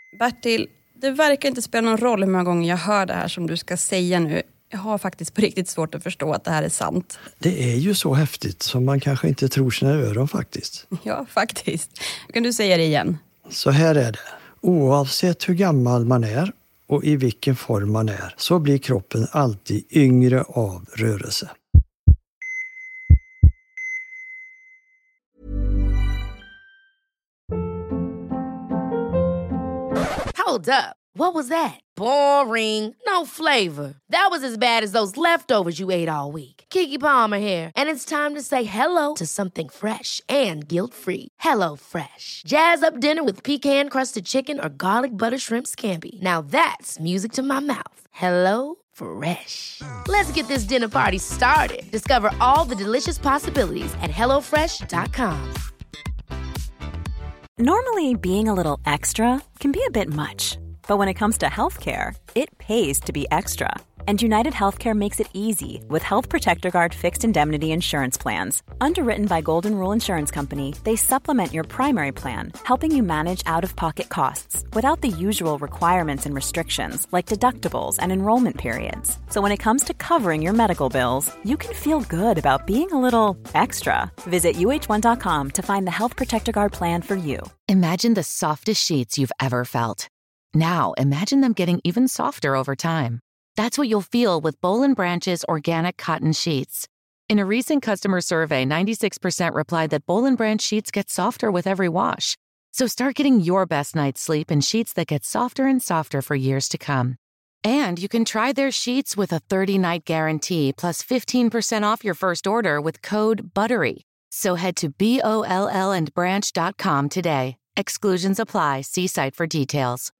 Bertil, det verkar inte spela någon roll hur många gånger jag hör det här som du ska säga nu. Jag har faktiskt på riktigt svårt att förstå att det här är sant. Det är ju så häftigt som man kanske inte tror sina öron faktiskt. Ja, faktiskt. Kan du säga det igen? Så här är det. Oavsett hur gammal man är och i vilken form man är så blir kroppen alltid yngre av rörelse. Hold up. What was that? Boring. No flavor. That was as bad as those leftovers you ate all week. Keke Palmer here, and it's time to say hello to something fresh and guilt-free. Hello Fresh. Jazz up dinner with pecan-crusted chicken or garlic butter shrimp scampi. Now that's music to my mouth. Hello Fresh. Let's get this dinner party started. Discover all the delicious possibilities at hellofresh.com. Normally, being a little extra can be a bit much. But when it comes to healthcare, it pays to be extra. And United Healthcare makes it easy with Health Protector Guard fixed indemnity insurance plans. Underwritten by Golden Rule Insurance Company, they supplement your primary plan, helping you manage out-of-pocket costs without the usual requirements and restrictions like deductibles and enrollment periods. So when it comes to covering your medical bills, you can feel good about being a little extra. Visit uh1.com to find the Health Protector Guard plan for you. Imagine the softest sheets you've ever felt. Now imagine them getting even softer over time. That's what you'll feel with Boll & Branch's organic cotton sheets. In a recent customer survey, 96% replied that Boll & Branch sheets get softer with every wash. So start getting your best night's sleep in sheets that get softer and softer for years to come. And you can try their sheets with a 30-night guarantee plus 15% off your first order with code BUTTERY. So head to BOLLandbranch.com today. Exclusions apply. See site for details.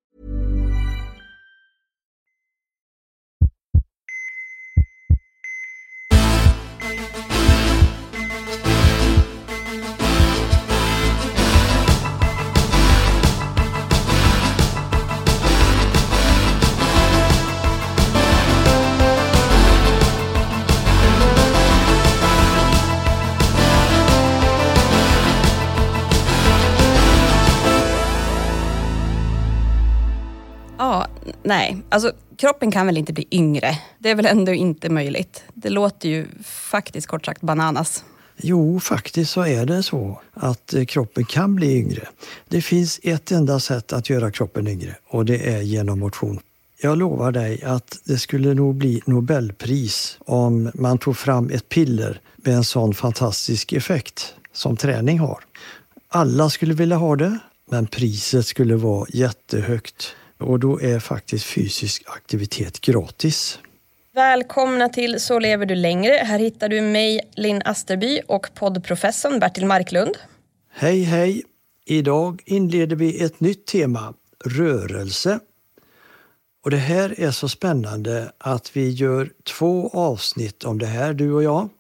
Nej, alltså kroppen kan väl inte bli yngre. Det är väl ändå inte möjligt. Det låter ju faktiskt kort sagt bananas. Jo, faktiskt så är det så att kroppen kan bli yngre. Det finns ett enda sätt att göra kroppen yngre och det är genom motion. Jag lovar dig att det skulle nog bli Nobelpris om man tog fram ett piller med en sån fantastisk effekt som träning har. Alla skulle vilja ha det, men priset skulle vara jättehögt. Och då är faktiskt fysisk aktivitet gratis. Välkomna till Så lever du längre. Här hittar du mig, Linn Asterby, och poddprofessorn Bertil Marklund. Hej, hej. Idag inleder vi ett nytt tema, rörelse. Och det här är så spännande att vi gör 2 avsnitt om det här, du och jag.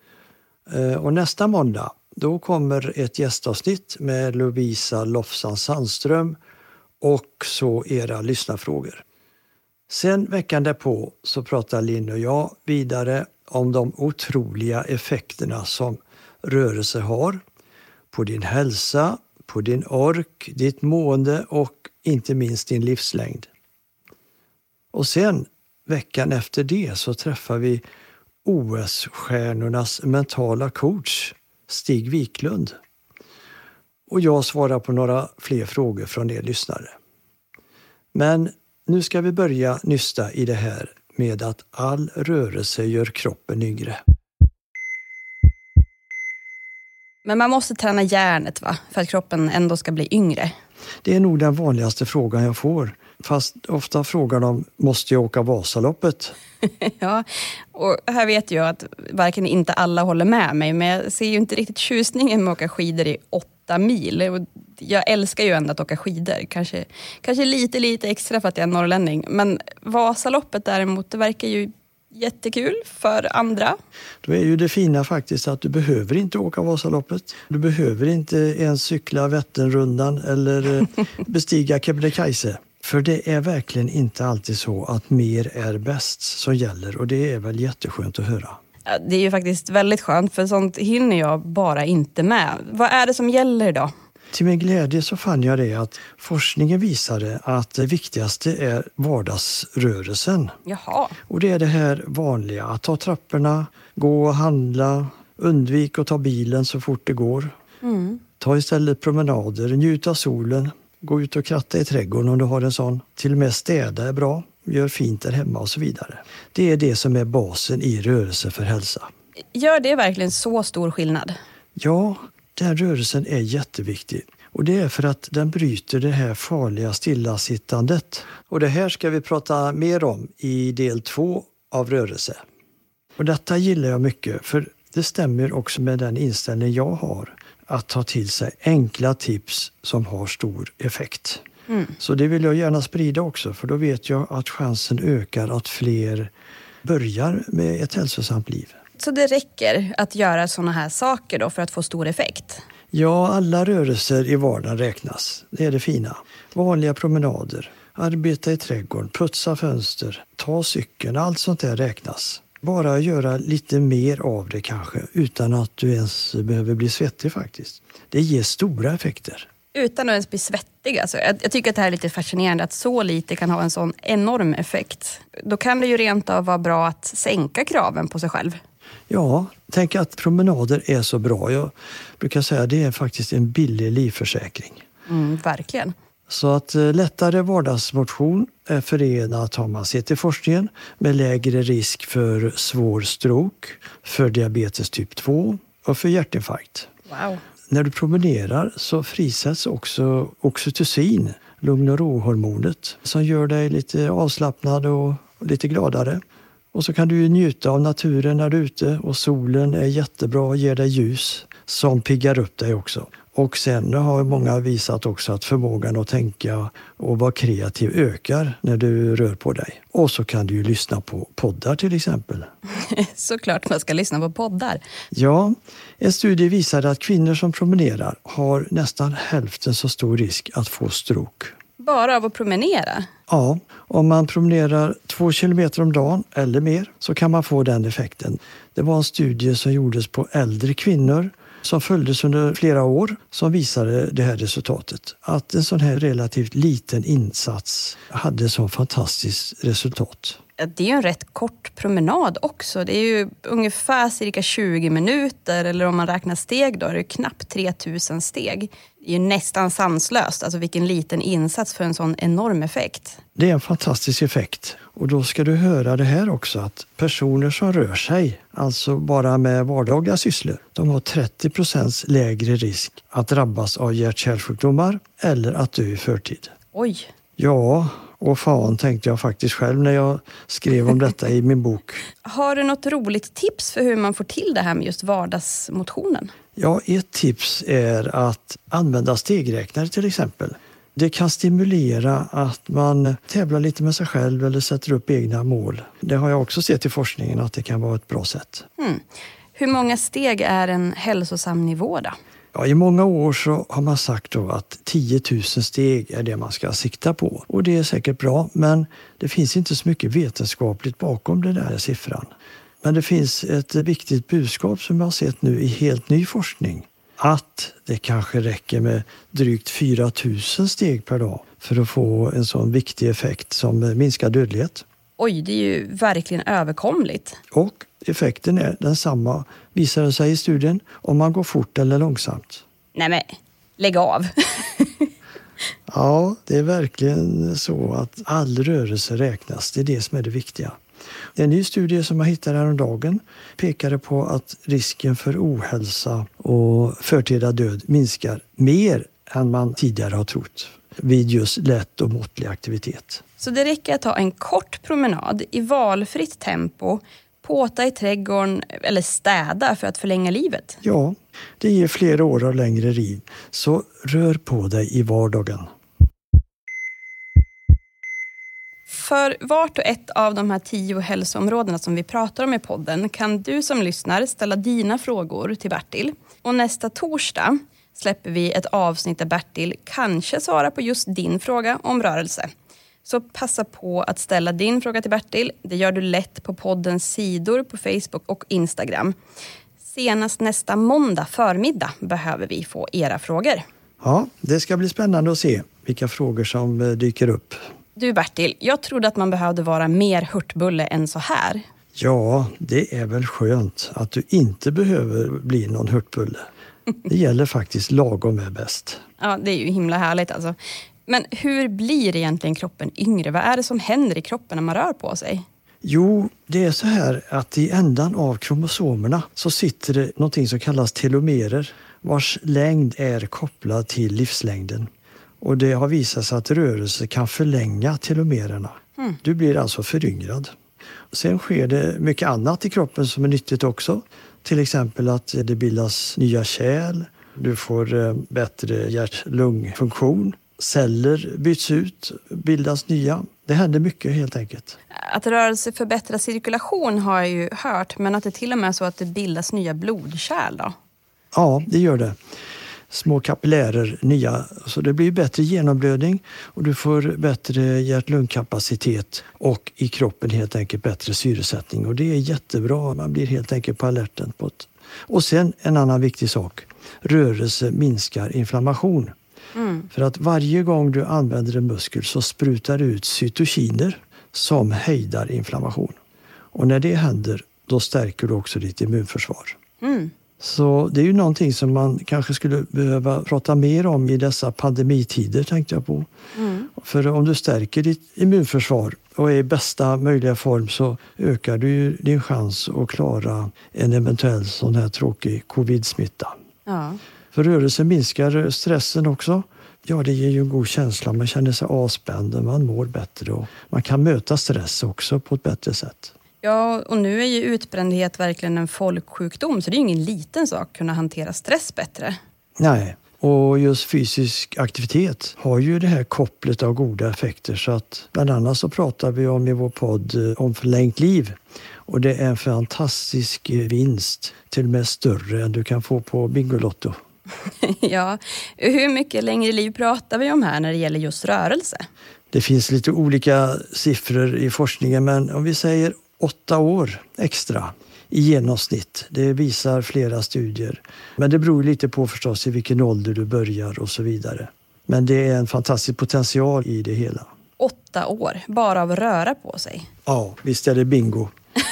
Och nästa måndag, då kommer ett gästavsnitt med Lovisa Lofsan Sandström och så era lyssnarfrågor. Sen veckan därpå så pratar Linn och jag vidare om de otroliga effekterna som rörelse har på din hälsa, på din ork, ditt mående och inte minst din livslängd. Och sen veckan efter det så träffar vi OS-stjärnornas mentala coach Stig Wiklund. Och jag svarar på några fler frågor från er lyssnare. Men nu ska vi börja nysta i det här med att all rörelse gör kroppen yngre. Men man måste träna hjärnet, va? För att kroppen ändå ska bli yngre. Det är nog den vanligaste frågan jag får. Fast ofta frågar de, måste jag åka Vasaloppet? Ja, och här vet jag att varken inte alla håller med mig. Men jag ser ju inte riktigt tjusningen med att åka skidor i 8 mil. Och jag älskar ju ändå att åka skidor. Kanske lite extra för att jag är norrlänning. Men Vasaloppet däremot, det verkar ju jättekul för andra. Då är ju det fina faktiskt att du behöver inte åka Vasaloppet. Du behöver inte ens cykla Vätternrundan eller bestiga Kebnekaise. För det är verkligen inte alltid så att mer är bäst som gäller. Och det är väl jätteskönt att höra. Ja, det är ju faktiskt väldigt skönt, för sånt hinner jag bara inte med. Vad är det som gäller då? Till min glädje så fann jag det att forskningen visade att det viktigaste är vardagsrörelsen. Jaha. Och det är det här vanliga, att ta trapporna, gå och handla, undvik att ta bilen så fort det går. Ta istället promenader, njut av solen, gå ut och kratta i trädgården om du har en sån. Till och med städa är bra, gör fint där hemma och så vidare. Det är det som är basen i rörelse för hälsa. Gör det verkligen så stor skillnad? Ja, den rörelsen är jätteviktig. Och det är för att den bryter det här farliga stillasittandet. Och det här ska vi prata mer om i del 2 av rörelse. Och detta gillar jag mycket, för det stämmer också med den inställning jag har. Att ta till sig enkla tips som har stor effekt. Så det vill jag gärna sprida också, för då vet jag att chansen ökar att fler börjar med ett hälsosamt liv. Så det räcker att göra såna här saker då för att få stor effekt? Ja, alla rörelser i vardagen räknas. Det är det fina. Vanliga promenader, arbeta i trädgården, putsa fönster, ta cykeln, allt sånt där räknas. Bara göra lite mer av det kanske, utan att du ens behöver bli svettig faktiskt. Det ger stora effekter. Utan att ens bli svettig alltså. Jag tycker att det här är lite fascinerande att så lite kan ha en sån enorm effekt. Då kan det ju rent av vara bra att sänka kraven på sig själv. Ja, tänk att promenader är så bra. Jag brukar säga att det är faktiskt en billig livförsäkring. Verkligen. Så att lättare vardagsmotion är förenat, har man sett i forskningen, med lägre risk för svår stroke, för diabetes typ 2 och för hjärtinfarkt. Wow. När du promenerar så frisätts också oxytocin, lugn- och rohormonet, som gör dig lite avslappnad och lite gladare. Och så kan du ju njuta av naturen när du är ute, och solen är jättebra och ger dig ljus som piggar upp dig också. Och sen har många visat också att förmågan att tänka och vara kreativ ökar när du rör på dig. Och så kan du ju lyssna på poddar till exempel. Såklart man ska lyssna på poddar. Ja, en studie visade att kvinnor som promenerar har nästan hälften så stor risk att få stroke. Bara av att promenera? Ja, om man promenerar 2 kilometer om dagen eller mer så kan man få den effekten. Det var en studie som gjordes på äldre kvinnor som följdes under flera år som visade det här resultatet. Att en sån här relativt liten insats hade så fantastiskt resultat. Det är ju en rätt kort promenad också. Det är ju ungefär cirka 20 minuter, eller om man räknar steg då är det knappt 3000 steg. Det är ju nästan sanslöst, alltså vilken liten insats för en sån enorm effekt. Det är en fantastisk effekt, och då ska du höra det här också, att personer som rör sig, alltså bara med vardagliga sysslor, de har 30% lägre risk att drabbas av hjärt-kärlsjukdomar eller att dö i förtid. Oj! Ja, och fan tänkte jag faktiskt själv när jag skrev om detta i min bok. Har du något roligt tips för hur man får till det här med just vardagsmotionen? Ja, ett tips är att använda stegräknare till exempel. Det kan stimulera att man tävlar lite med sig själv eller sätter upp egna mål. Det har jag också sett i forskningen att det kan vara ett bra sätt. Hur många steg är en hälsosam nivå då? Ja, i många år så har man sagt då att 10 000 steg är det man ska sikta på. Och det är säkert bra, men det finns inte så mycket vetenskapligt bakom den där siffran. Men det finns ett viktigt budskap som jag har sett nu i helt ny forskning. Att det kanske räcker med drygt 4 000 steg per dag för att få en sån viktig effekt som minskar dödlighet. Oj, det är ju verkligen överkomligt. Och effekten är densamma, visar det sig i studien, om man går fort eller långsamt. Nej men, lägg av. Ja, det är verkligen så att all rörelse räknas. Det är det som är det viktiga. En ny studie som jag hittade häromdagen pekade på att risken för ohälsa och förtida död minskar mer än man tidigare har trott vid just lätt och måttlig aktivitet. Så det räcker att ta en kort promenad i valfritt tempo, påta i trädgården eller städa för att förlänga livet? Ja, det ger flera år av längre liv. Så rör på dig i vardagen. För vart och ett av de här 10 hälsoområdena som vi pratar om i podden kan du som lyssnar ställa dina frågor till Bertil. Och nästa torsdag släpper vi ett avsnitt där Bertil kanske svarar på just din fråga om rörelse. Så passa på att ställa din fråga till Bertil. Det gör du lätt på poddens sidor på Facebook och Instagram. Senast nästa måndag förmiddag behöver vi få era frågor. Ja, det ska bli spännande att se vilka frågor som dyker upp. Du Bertil, jag trodde att man behövde vara mer hurtbulle än så här. Ja, det är väl skönt att du inte behöver bli någon hurtbulle. Det gäller faktiskt lagom är bäst. Ja, det är ju himla härligt alltså. Men hur blir egentligen kroppen yngre? Vad är det som händer i kroppen när man rör på sig? Jo, det är så här att i ändan av kromosomerna så sitter det någonting som kallas telomerer, vars längd är kopplad till livslängden. Och det har visat sig att rörelse kan förlänga telomererna. Du blir alltså föryngrad. Sen sker det mycket annat i kroppen som är nyttigt också. Till exempel att det bildas nya kärl, du får bättre hjärt-lungfunktion, celler byts ut, bildas nya. Det händer mycket helt enkelt. Att rörelse förbättrar cirkulation har jag ju hört, men att det till och med är så att det bildas nya blodkärl då? Ja, det gör det. Små kapillärer, nya, så det blir bättre genomblödning och du får bättre hjärt-lungkapacitet och i kroppen helt enkelt bättre syresättning och det är jättebra, man blir helt enkelt på alerten. Och sen en annan viktig sak, rörelse minskar inflammation. För att varje gång du använder en muskel så sprutar du ut cytokiner som hejdar inflammation. Och när det händer, då stärker du också ditt immunförsvar. Så det är ju någonting som man kanske skulle behöva prata mer om i dessa pandemitider, tänkte jag på. För om du stärker ditt immunförsvar och är i bästa möjliga form så ökar du ju din chans att klara en eventuell sån här tråkig covid-smitta. Ja. För rörelsen minskar stressen också. Ja, det ger ju en god känsla. Man känner sig avspänd, man mår bättre och man kan möta stress också på ett bättre sätt. Ja, och nu är ju utbrändhet verkligen en folksjukdom så det är ju ingen liten sak att kunna hantera stress bättre. Nej, och just fysisk aktivitet har ju det här kopplet av goda effekter så att bland annat så pratar vi om i vår podd om förlängt liv. Och det är en fantastisk vinst, till och med större än du kan få på Bingolotto. Ja, hur mycket längre liv pratar vi om här när det gäller just rörelse? Det finns lite olika siffror i forskningen men om vi säger 8 år extra i genomsnitt. Det visar flera studier. Men det beror lite på förstås i vilken ålder du börjar och så vidare. Men det är en fantastisk potential i det hela. 8 år, bara av att röra på sig. Ja, visst är det bingo.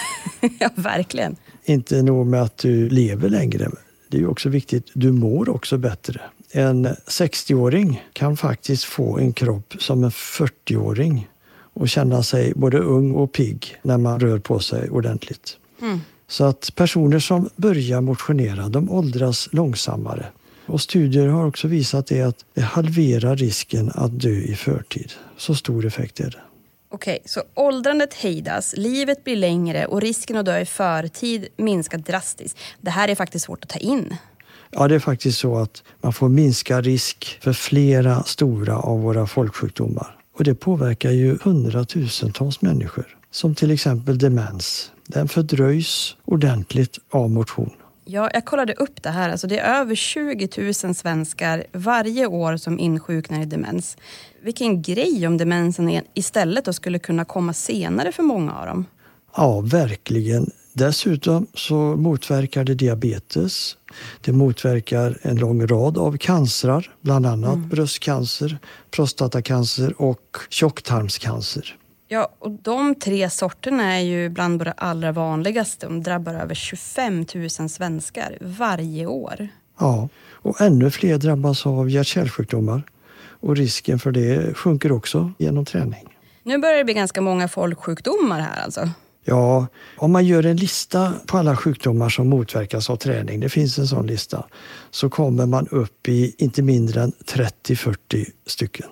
Ja, verkligen. Inte nog med att du lever längre. Det är ju också viktigt, du mår också bättre. En 60-åring kan faktiskt få en kropp som en 40-åring och känna sig både ung och pigg när man rör på sig ordentligt. Så att personer som börjar motionera, de åldras långsammare. Och studier har också visat det att det halverar risken att dö i förtid. Så stor effekt är det. Okej, så åldrandet hejdas, livet blir längre och risken att dö i förtid minskar drastiskt. Det här är faktiskt svårt att ta in. Ja, det är faktiskt så att man får minska risk för flera stora av våra folksjukdomar. Och det påverkar ju hundratusentals människor. Som till exempel demens. Den fördröjs ordentligt av motion. Ja, jag kollade upp det här. Alltså det är över 20 000 svenskar varje år som insjuknar i demens. Vilken grej om demensen istället då skulle kunna komma senare för många av dem. Ja, verkligen. Dessutom så motverkar det diabetes. Det motverkar en lång rad av cancrar, bland annat bröstcancer, prostatacancer och tjocktarmscancer. Ja, och de 3 sorterna är ju bland våra allra vanligaste. De drabbar över 25 000 svenskar varje år. Ja, och ännu fler drabbas av hjärt-kärlsjukdomar. Och risken för det sjunker också genom träning. Nu börjar det bli ganska många folksjukdomar här alltså. Ja, om man gör en lista på alla sjukdomar som motverkas av träning, det finns en sån lista, så kommer man upp i inte mindre än 30-40 stycken.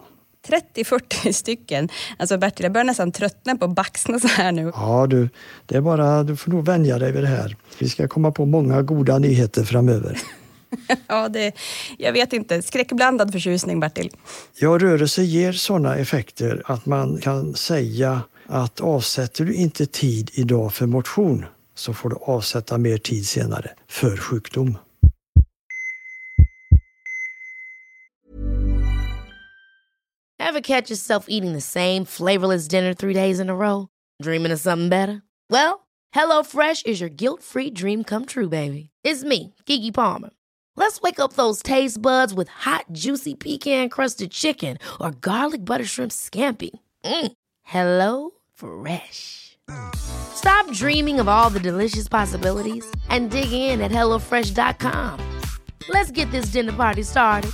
30-40 stycken. Alltså Bertil, jag börjar nästan tröttna på baxna så här nu. Ja du, det är bara, du får nog vänja dig vid det här. Vi ska komma på många goda nyheter framöver. Ja, jag vet inte. Skräckblandad förtjusning, Bertil. Ja, rörelse ger sådana effekter att man kan säga att avsätter du inte tid idag för motion så får du avsätta mer tid senare för sjukdom. Ever catch yourself eating the same flavorless dinner 3 days in a row? Dreaming of something better? Well, HelloFresh is your guilt-free dream come true, baby. It's me, Keke Palmer. Let's wake up those taste buds with hot, juicy pecan-crusted chicken or garlic butter shrimp scampi. Hello Fresh. Stop dreaming of all the delicious possibilities and dig in at HelloFresh.com. Let's get this dinner party started.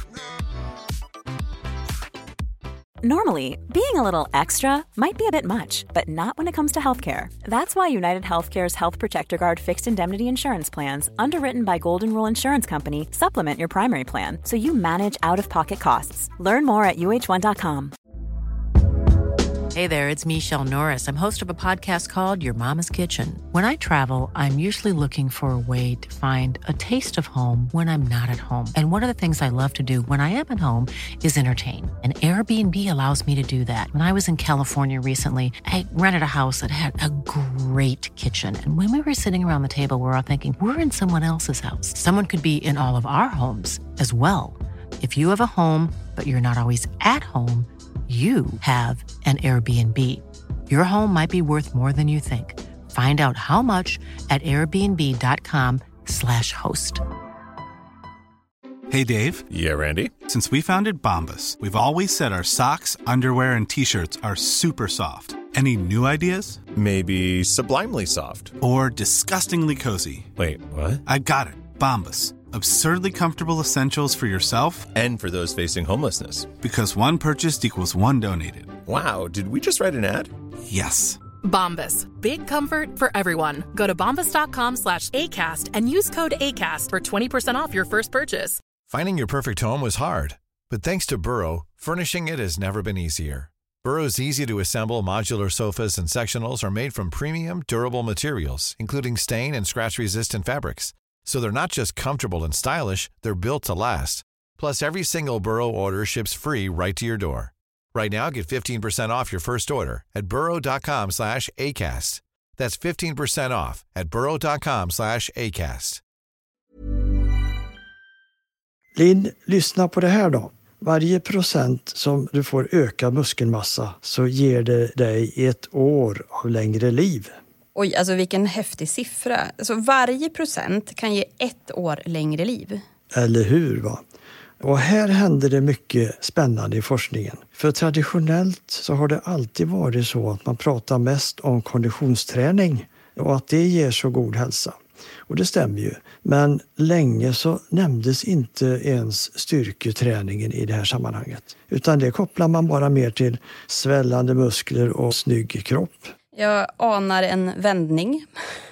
Normally, being a little extra might be a bit much, but not when it comes to healthcare. That's why United Healthcare's Health Protector Guard fixed indemnity insurance plans, underwritten by Golden Rule Insurance Company, supplement your primary plan so you manage out-of-pocket costs. Learn more at UH1.com. Hey there, it's Michelle Norris. I'm host of a podcast called Your Mama's Kitchen. When I travel, I'm usually looking for a way to find a taste of home when I'm not at home. And one of the things I love to do when I am at home is entertain. And Airbnb allows me to do that. When I was in California recently, I rented a house that had a great kitchen. And when we were sitting around the table, we were all thinking, we're in someone else's house. Someone could be in all of our homes as well. If you have a home, but you're not always at home, you have an Airbnb. Your home might be worth more than you think. Find out how much at airbnb.com/host. Hey, Dave. Yeah, Randy. Since we founded Bombas, we've always said our socks, underwear, and T-shirts are super soft. Any new ideas? Maybe sublimely soft. Or disgustingly cozy. Wait, what? I got it. Bombas. Absurdly comfortable essentials for yourself and for those facing homelessness. Because one purchased equals one donated. Wow, did we just write an ad? Yes. Bombas. Big comfort for everyone. Go to bombas.com/ACAST and use code ACAST for 20% off your first purchase. Finding your perfect home was hard, but thanks to Burrow, furnishing it has never been easier. Burrow's easy-to-assemble modular sofas and sectionals are made from premium, durable materials, including stain and scratch-resistant fabrics. So they're not just comfortable and stylish, they're built to last. Plus, every single Burrow order ships free right to your door. Right now, get 15% off your first order at burrow.com/ACAST. That's 15% off at burrow.com/ACAST. Linn, lyssna på det här då. Varje procent som du får öka muskelmassa så ger det dig 1 år av längre liv. Oj, alltså vilken häftig siffra. Alltså varje procent kan ge 1 år längre liv. Eller hur, va? Och här händer det mycket spännande i forskningen. För traditionellt så har det alltid varit så att man pratar mest om konditionsträning och att det ger så god hälsa. Och det stämmer ju. Men länge så nämndes inte ens styrketräningen i det här sammanhanget. Utan det kopplar man bara mer till svällande muskler och snygg kropp. Jag anar en vändning.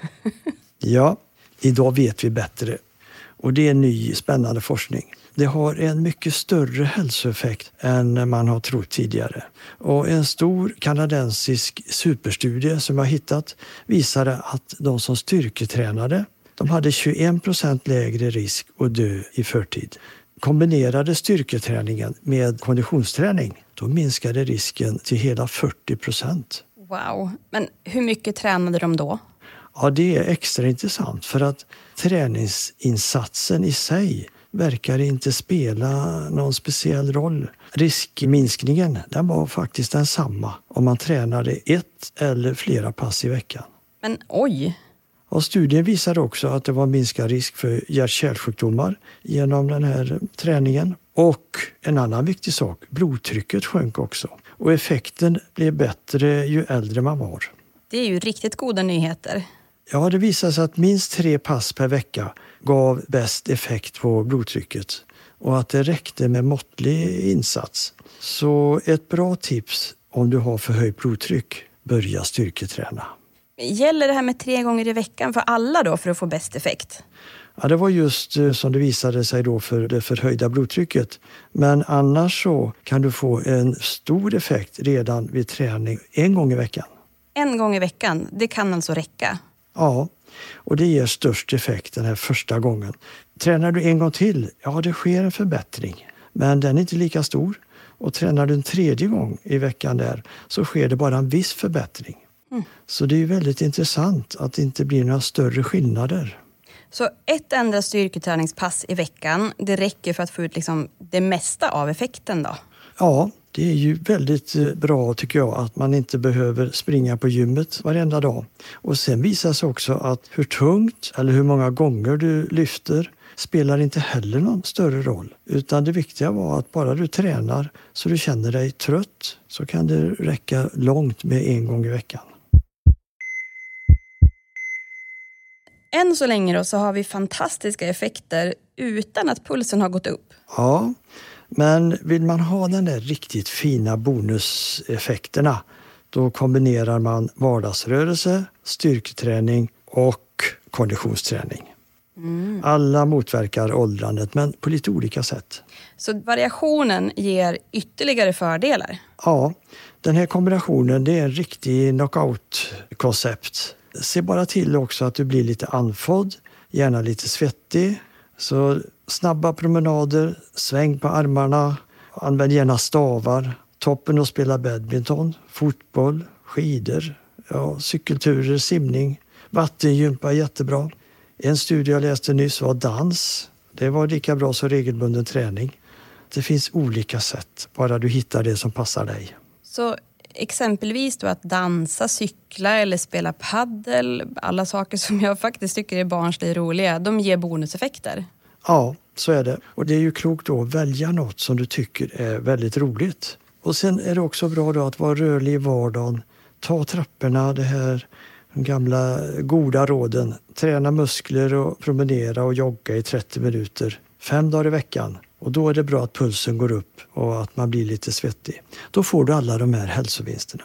Ja, idag vet vi bättre. Och det är ny spännande forskning. Det har en mycket större hälsoeffekt än man har trott tidigare. Och en stor kanadensisk superstudie som jag har hittat visade att de som styrketränade, de hade 21% lägre risk att dö i förtid. Kombinerade styrketräningen med konditionsträning, då minskade risken till hela 40%. Wow, men hur mycket tränade de då? Ja, det är extra intressant för att träningsinsatsen i sig verkar inte spela någon speciell roll. Riskminskningen, den var faktiskt densamma om man tränade 1 eller flera pass i veckan. Men oj! Och studien visade också att det var minskad risk för hjärt-kärlsjukdomar genom den här träningen. Och en annan viktig sak, blodtrycket sjönk också. Och effekten blev bättre ju äldre man var. Det är ju riktigt goda nyheter. Ja, det visade sig att minst 3 pass per vecka gav bäst effekt på blodtrycket. Och att det räckte med måttlig insats. Så ett bra tips om du har förhöjt blodtryck, börja styrketräna. Gäller det här med 3 gånger i veckan för alla då för att få bäst effekt? Ja, det var just som det visade sig då för det förhöjda blodtrycket. Men annars så kan du få en stor effekt redan vid träning 1 gång i veckan. 1 gång i veckan, det kan alltså räcka? Ja, och det ger störst effekt den här första gången. Tränar du 1 gång till, ja det sker en förbättring. Men den är inte lika stor. Och tränar du en 3:e gång i veckan där så sker det bara en viss förbättring. Så det är ju väldigt intressant att det inte blir några större skillnader. Så ett enda styrketräningspass i veckan, det räcker för att få ut liksom det mesta av effekten då? Ja, det är ju väldigt bra tycker jag att man inte behöver springa på gymmet varenda dag. Och sen visar sig också att hur tungt eller hur många gånger du lyfter, spelar inte heller någon större roll. Utan det viktiga var att bara du tränar så du känner dig trött så kan det räcka långt med 1 gång i veckan. Än så länge då så har vi fantastiska effekter utan att pulsen har gått upp. Ja, men vill man ha den där riktigt fina bonuseffekterna då kombinerar man vardagsrörelse, styrketräning och konditionsträning. Alla motverkar åldrandet men på lite olika sätt. Så variationen ger ytterligare fördelar? Ja, den här kombinationen det är en riktig knockout-koncept. Se bara till också att du blir lite andfådd, gärna lite svettig. Så snabba promenader, sväng på armarna, använd gärna stavar, toppen att spela badminton, fotboll, skidor, cykelturer, simning, vattengympa jättebra. En studie jag läste nyss var dans. Det var lika bra som regelbunden träning. Det finns olika sätt, bara du hittar det som passar dig. Så exempelvis då att dansa, cykla eller spela paddel, alla saker som jag faktiskt tycker är barnsligt roliga, de ger bonuseffekter. Ja, så är det. Och det är ju klokt då att välja något som du tycker är väldigt roligt. Och sen är det också bra då att vara rörlig i vardagen. Ta trapporna, det här de gamla goda råden. Träna muskler och promenera och jogga i 30 minuter. 5 dagar i veckan. Och då är det bra att pulsen går upp och att man blir lite svettig. Då får du alla de här hälsovinsterna.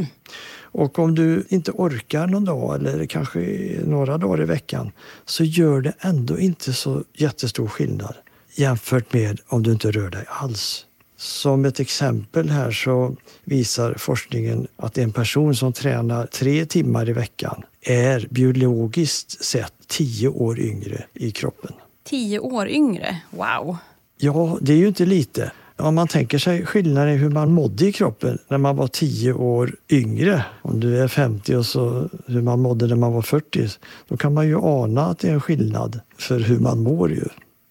Och om du inte orkar någon dag eller kanske några dagar i veckan så gör det ändå inte så jättestor skillnad jämfört med om du inte rör dig alls. Som ett exempel här så visar forskningen att en person som tränar 3 timmar i veckan är biologiskt sett 10 år yngre i kroppen. 10 år yngre? Wow! Ja, det är ju inte lite. Om man tänker sig skillnaden i hur man mådde i kroppen när man var 10 år yngre. Om du är 50 och så hur man mådde när man var 40. Då kan man ju ana att det är en skillnad för hur man mår ju.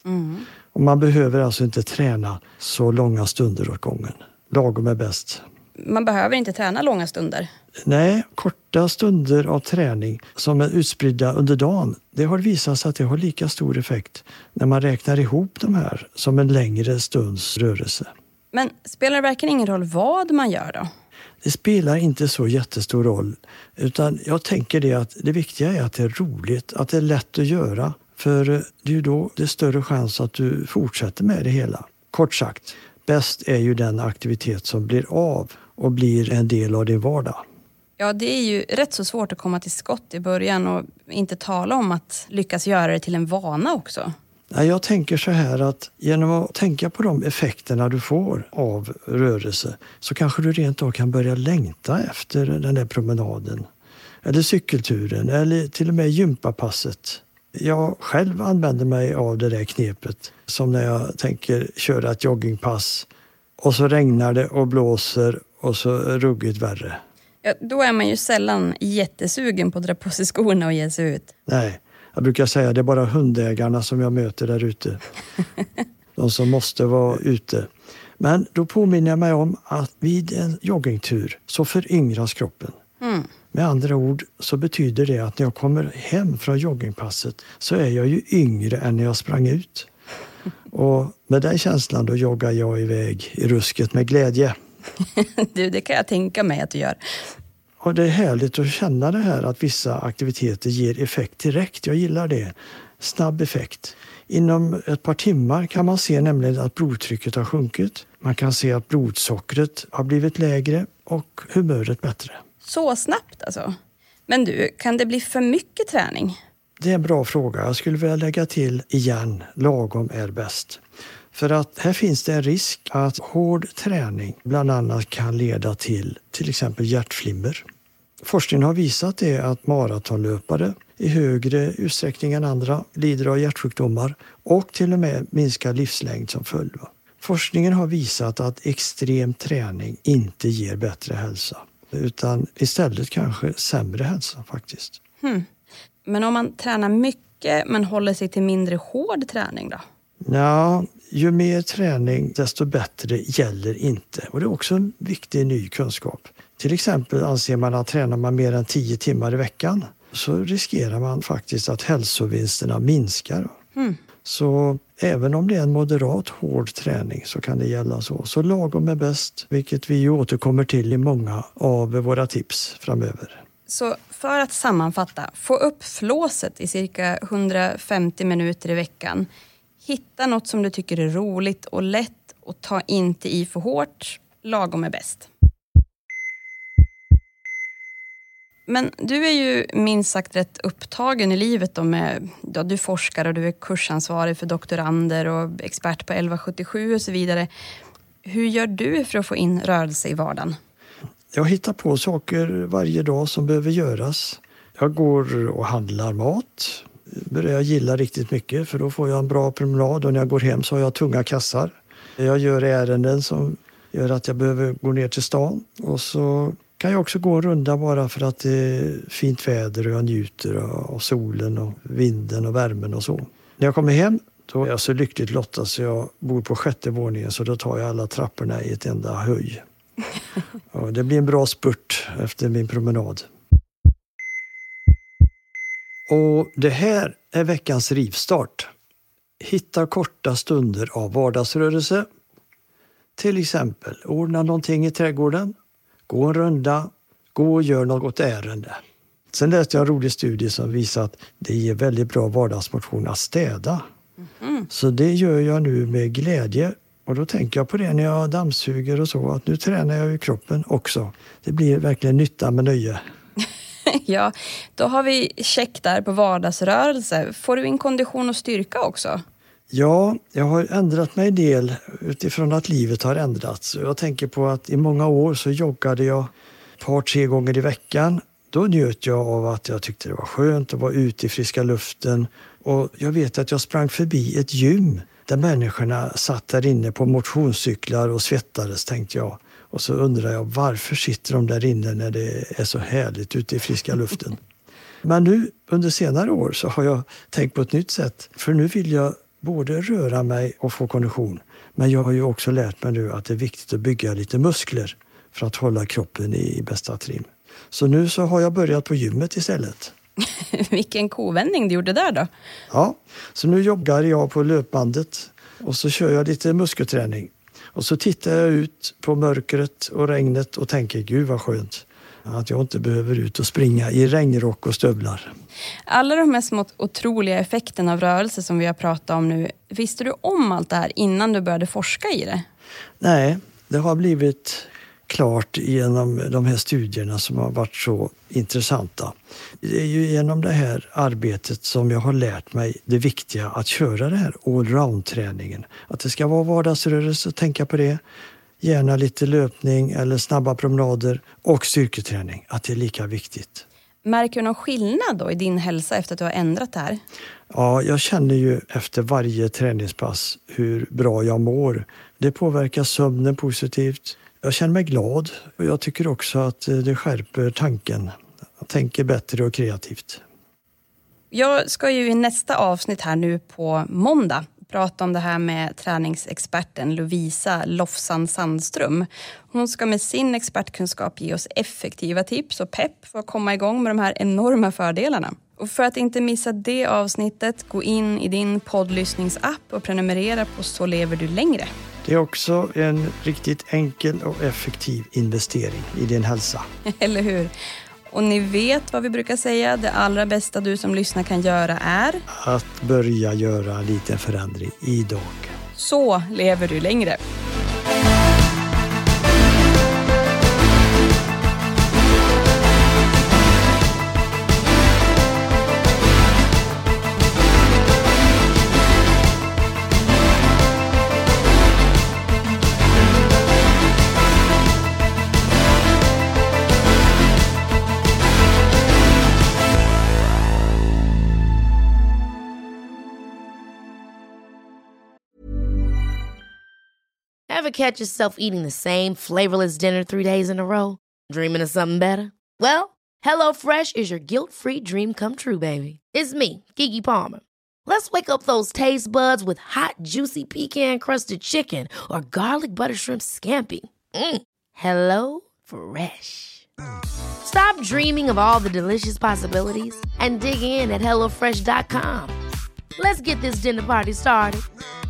Och man behöver alltså inte träna så långa stunder åt gången. Lagom är bäst. Man behöver inte träna långa stunder? Nej, korta stunder av träning som är utspridda under dagen. Det har visat sig att det har lika stor effekt när man räknar ihop de här som en längre stunds rörelse. Men spelar det verkligen ingen roll vad man gör då? Det spelar inte så jättestor roll. Utan jag tänker det att det viktiga är att det är roligt, att det är lätt att göra. För det är ju då det är större chans att du fortsätter med det hela. Kort sagt, bäst är ju den aktivitet som blir av och blir en del av din vardag. Ja, det är ju rätt så svårt att komma till skott i början och inte tala om att lyckas göra det till en vana också. Jag tänker så här att genom att tänka på de effekterna du får av rörelse så kanske du rent av kan börja längta efter den där promenaden. Eller cykelturen eller till och med gympapasset. Jag själv använder mig av det där knepet som när jag tänker köra ett joggingpass och så regnar det och blåser och så ruggigt värre. Ja, då är man ju sällan jättesugen på att dra på sig skorna och ge sig ut. Nej, jag brukar säga det är bara hundägarna som jag möter där ute. De som måste vara ute. Men då påminner jag mig om att vid en joggingtur så föryngras kroppen. Med andra ord så betyder det att när jag kommer hem från joggingpasset så är jag ju yngre än när jag sprang ut. Och med den känslan då joggar jag iväg i rusket med glädje. Du, det kan jag tänka mig att du gör. Och det är härligt att känna det här att vissa aktiviteter ger effekt direkt. Jag gillar det. Snabb effekt. Inom ett par timmar kan man se nämligen att blodtrycket har sjunkit. Man kan se att blodsockret har blivit lägre och humöret bättre. Så snabbt alltså. Men du, kan det bli för mycket träning? Det är en bra fråga. Jag skulle vilja lägga till igen, lagom är bäst. För att här finns det en risk att hård träning bland annat kan leda till exempel hjärtflimmer. Forskningen har visat det att maratonlöpare i högre utsträckning än andra lider av hjärtsjukdomar och till och med minskar livslängd som följd. Forskningen har visat att extrem träning inte ger bättre hälsa utan istället kanske sämre hälsa faktiskt. Men om man tränar mycket men håller sig till mindre hård träning då? Ja, ju mer träning desto bättre gäller inte. Och det är också en viktig ny kunskap. Till exempel anser man att tränar man mer än 10 timmar i veckan så riskerar man faktiskt att hälsovinsterna minskar. Så även om det är en moderat hård träning så kan det gälla så. Så lagom är bäst, vilket vi återkommer till i många av våra tips framöver. Så för att sammanfatta, få upp flåset i cirka 150 minuter i veckan. Hitta något som du tycker är roligt och lätt och ta inte i för hårt. Lagom är bäst. Men du är ju minst sagt rätt upptagen i livet då med, ja, du forskar och du är kursansvarig för doktorander och expert på 1177 och så vidare. Hur gör du för att få in rörelse i vardagen? Jag hittar på saker varje dag som behöver göras. Jag går och handlar mat. Börjar jag gilla riktigt mycket för då får jag en bra promenad och när jag går hem så har jag tunga kassar. Jag gör ärenden som gör att jag behöver gå ner till stan och så kan jag också gå en runda bara för att det är fint väder och jag njuter av solen och vinden och värmen och så. När jag kommer hem då är jag så lyckligt lottad så jag bor på 6:e våningen så då tar jag alla trapporna i ett enda höj. Och det blir en bra spurt efter min promenad. Och det här är veckans rivstart. Hitta korta stunder av vardagsrörelse. Till exempel ordna någonting i trädgården. Gå en runda. Gå och gör något ärende. Sen läste jag en rolig studie som visar att det ger väldigt bra vardagsmotion att städa. Så det gör jag nu med glädje. Och då tänker jag på det när jag dammsuger och så. Att nu tränar jag ju kroppen också. Det blir verkligen nytta med nöje. Ja, då har vi check där på vardagsrörelse. Får du in kondition och styrka också? Ja, jag har ändrat mig en del utifrån att livet har ändrats. Jag tänker på att i många år så joggade jag ett par, 3 gånger i veckan. Då njöt jag av att jag tyckte det var skönt att vara ute i friska luften. Och jag vet att jag sprang förbi ett gym där människorna satt där inne på motionscyklar och svettades, tänkte jag. Och så undrar jag, varför sitter de där inne när det är så härligt ute i friska luften? Men nu under senare år så har jag tänkt på ett nytt sätt. För nu vill jag både röra mig och få kondition. Men jag har ju också lärt mig nu att det är viktigt att bygga lite muskler för att hålla kroppen i bästa trim. Så nu så har jag börjat på gymmet istället. Vilken kovändning du gjorde där då? Ja, så nu joggar jag på löpbandet och så kör jag lite muskelträning. Och så tittar jag ut på mörkret och regnet och tänker, gud vad skönt att jag inte behöver ut och springa i regnrock och stövlar. Alla de här små otroliga effekterna av rörelse som vi har pratat om nu, visste du om allt det här innan du började forska i det? Nej, det har blivit klart genom de här studierna som har varit så intressanta. Det är ju genom det här arbetet som jag har lärt mig det viktiga att köra det här allround-träningen. Att det ska vara vardagsrörelse, tänka på det. Gärna lite löpning eller snabba promenader och styrketräning, att det är lika viktigt. Märker du någon skillnad då i din hälsa efter att du har ändrat det här? Ja, jag känner ju efter varje träningspass hur bra jag mår. Det påverkar sömnen positivt. Jag känner mig glad och jag tycker också att det skärper tanken. Jag tänker bättre och kreativt. Jag ska ju i nästa avsnitt här nu på måndag prata om det här med träningsexperten Lovisa Lofsan Sandström. Hon ska med sin expertkunskap ge oss effektiva tips och pepp för att komma igång med de här enorma fördelarna. Och för att inte missa det avsnittet, gå in i din poddlyssningsapp och prenumerera på Så lever du längre. Det är också en riktigt enkel och effektiv investering i din hälsa. Eller hur? Och ni vet vad vi brukar säga, det allra bästa du som lyssnar kan göra är att börja göra en liten förändring idag. Så lever du längre. Ever catch yourself eating the same flavorless dinner 3 days in a row? Dreaming of something better? Well, HelloFresh is your guilt-free dream come true, baby. It's me, Keke Palmer. Let's wake up those taste buds with hot, juicy pecan-crusted chicken or garlic butter shrimp scampi. Hello Fresh. Stop dreaming of all the delicious possibilities and dig in at HelloFresh.com. Let's get this dinner party started.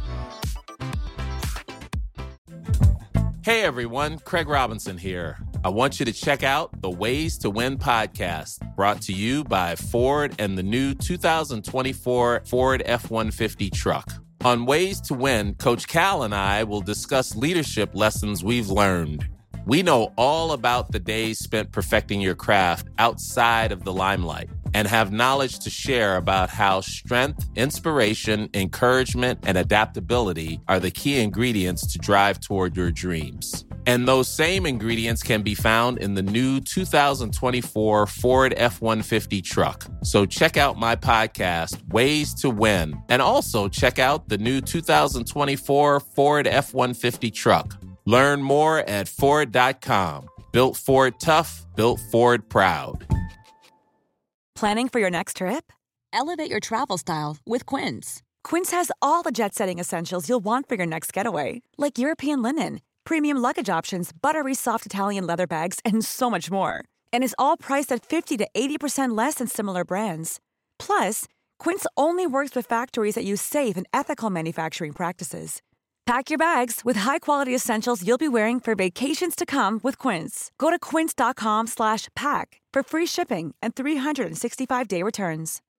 Hey everyone, Craig Robinson here. I want you to check out the Ways to Win podcast, brought to you by Ford and the new 2024 Ford F-150 truck. On Ways to Win, Coach Cal and I will discuss leadership lessons we've learned. We know all about the days spent perfecting your craft outside of the limelight and have knowledge to share about how strength, inspiration, encouragement, and adaptability are the key ingredients to drive toward your dreams. And those same ingredients can be found in the new 2024 Ford F-150 truck. So check out my podcast, Ways to Win, and also check out the new 2024 Ford F-150 truck. Learn more at Ford.com. Built Ford tough, built Ford proud. Planning for your next trip? Elevate your travel style with Quince. Quince has all the jet-setting essentials you'll want for your next getaway, like European linen, premium luggage options, buttery soft Italian leather bags, and so much more. And is all priced at 50 to 80% less than similar brands. Plus, Quince only works with factories that use safe and ethical manufacturing practices. Pack your bags with high-quality essentials you'll be wearing for vacations to come with Quince. Go to quince.com/pack for free shipping and 365-day returns.